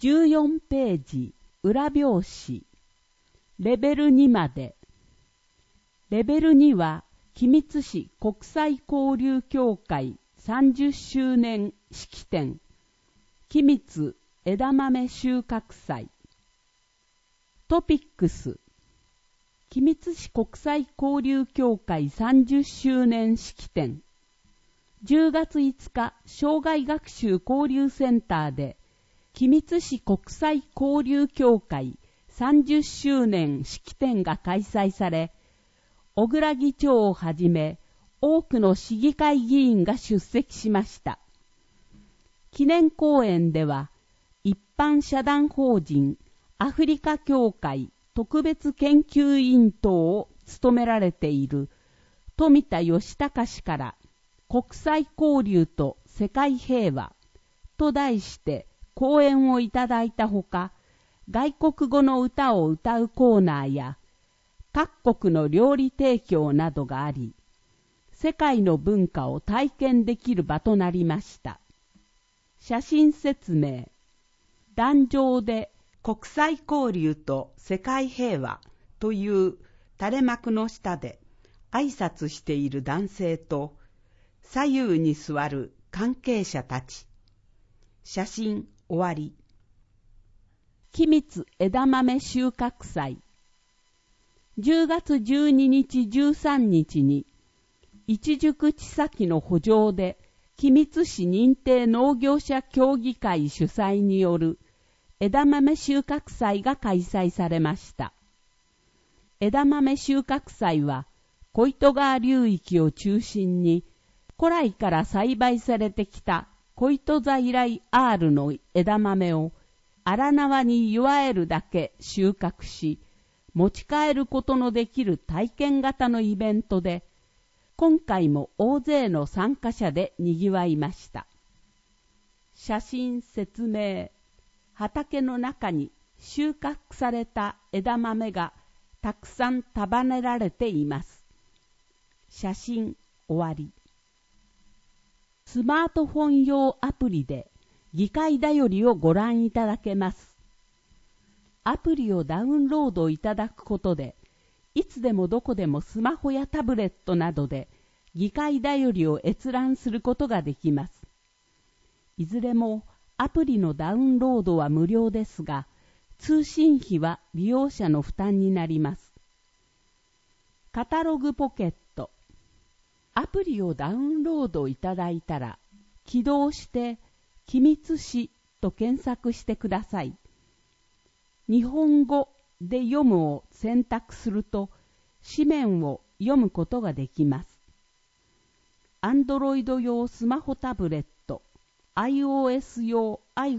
14ページ、裏表紙。レベル2まで。レベル2は、君津市国際交流協会30周年式典。君津枝豆収穫祭。トピックス。君津市国際交流協会30周年式典。10月5日、障害学習交流センターで、君津市国際交流協会30周年式典が開催され、小倉議長をはじめ、多くの市議会議員が出席しました。記念講演では、一般社団法人アフリカ協会特別研究員等を務められている富田義孝氏から国際交流と世界平和と題して講演をいただいたほか、外国語の歌を歌うコーナーや各国の料理提供などがあり、世界の文化を体験できる場となりました。写真説明。壇上で国際交流と世界平和という垂れ幕の下で挨拶している男性と左右に座る関係者たち。写真終わり。君津枝豆収穫祭。10月12日13日に一宿地先の圃場で君津市認定農業者協議会主催による枝豆収穫祭が開催されました。枝豆収穫祭は小糸川流域を中心に古来から栽培されてきた小糸在来 R の枝豆を荒縄に祝えるだけ収穫し、持ち帰ることのできる体験型のイベントで、今回も大勢の参加者で賑わいました。写真説明。畑の中に収穫された枝豆がたくさん束ねられています。写真終わり。スマートフォン用アプリで議会だよりをご覧いただけます。アプリをダウンロードいただくことで、いつでもどこでもスマホやタブレットなどで議会だよりを閲覧することができます。いずれもアプリのダウンロードは無料ですが、通信費は利用者の負担になります。カタログポケット。アプリをダウンロードいただいたら、起動して君津市と検索してください。日本語で読むを選択すると、紙面を読むことができます。Android 用スマホタブレット、iOS 用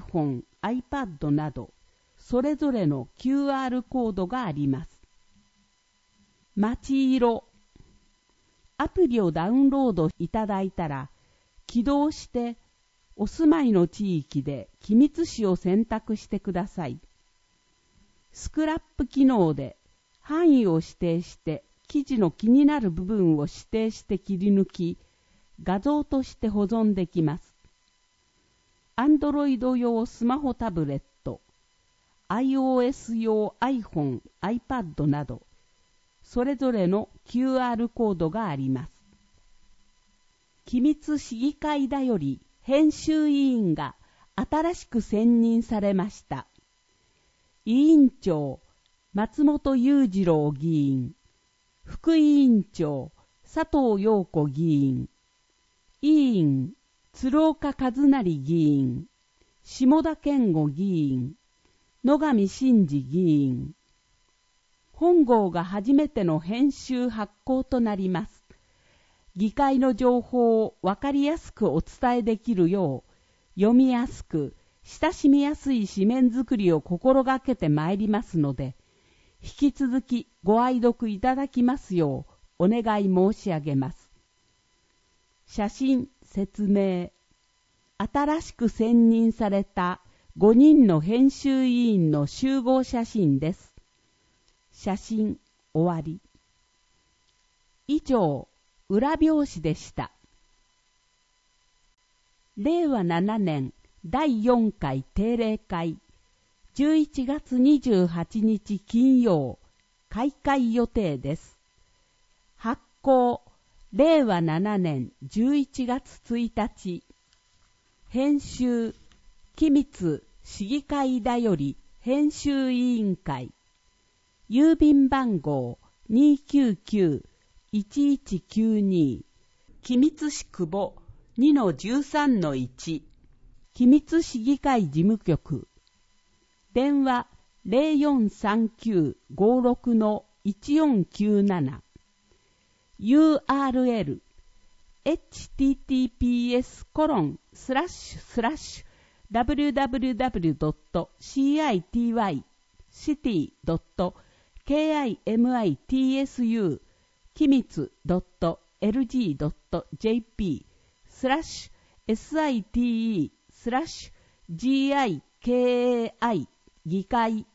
iPhone、iPad など、それぞれの QR コードがあります。街色。アプリをダウンロードいただいたら、起動してお住まいの地域で君津市を選択してください。スクラップ機能で範囲を指定して記事の気になる部分を指定して切り抜き、画像として保存できます。Android 用スマホタブレット、iOS 用 iPhone、iPad など、それぞれの QR コードがあります。君津市議会だより編集委員が新しく選任されました。委員長、松本裕次郎議員、副委員長、佐藤陽子議員、委員、鶴岡和成議員、下田健吾議員、野上真司議員。本号が初めての編集発行となります。議会の情報をわかりやすくお伝えできるよう、読みやすく、親しみやすい紙面作りを心がけてまいりますので、引き続きご愛読いただきますようお願い申し上げます。写真説明。新しく選任された5人の編集委員の集合写真です。写真終わり。以上、裏表紙でした。令和7年第4回定例会 11月28日金曜、開会予定です。発行、令和7年11月1日。編集、機密市議会だより編集委員会。郵便番号 299-1192。機密市久保 2-13-1。機密市議会事務局。電話 043956-1497。URL https://www.citycity.kimitsu 機密 .lg.jp/site/gikai 議会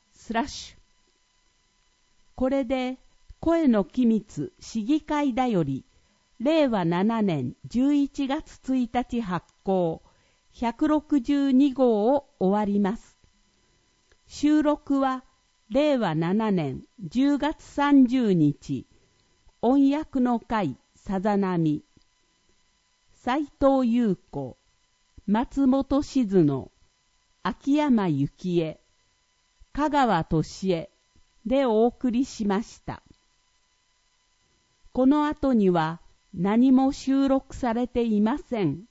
これで声の機密市議会だより令和7年11月1日発行162号を終わります。収録は令和7年10月30日音訳の会さざ波斉藤優子、松本静野、秋山幸恵、香川俊恵でお送りしました。この後には何も収録されていません。